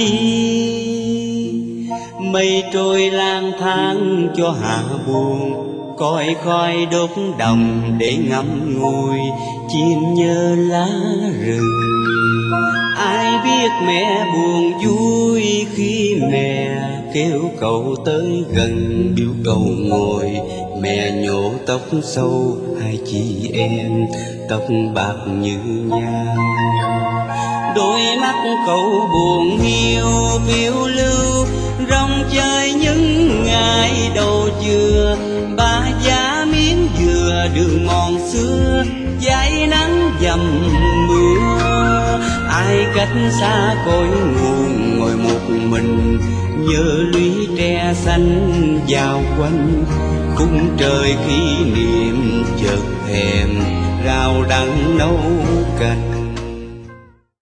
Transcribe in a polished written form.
chi. Mây trôi lang thang cho hạ buồn, coi khói đốt đồng để ngắm ngùi, chim nhớ lá rừng. Ai biết mẹ buồn vui khi mẹ kêu cậu tới gần, biểu cậu ngồi. Mẹ nhổ tóc sâu hai chị em, tóc bạc như nhau. Đôi mắt cậu buồn hiu phiêu lưu, rong chơi những ngày đầu dừa. Ba giá miếng dừa đường mòn xưa, dãi nắng dầm mưa. Ai cách xa cội nguồn ngồi một mình, nhớ lũy tre xanh vào quanh. Khung trời kỷ niệm chợt thèm rau đắng nấu canh.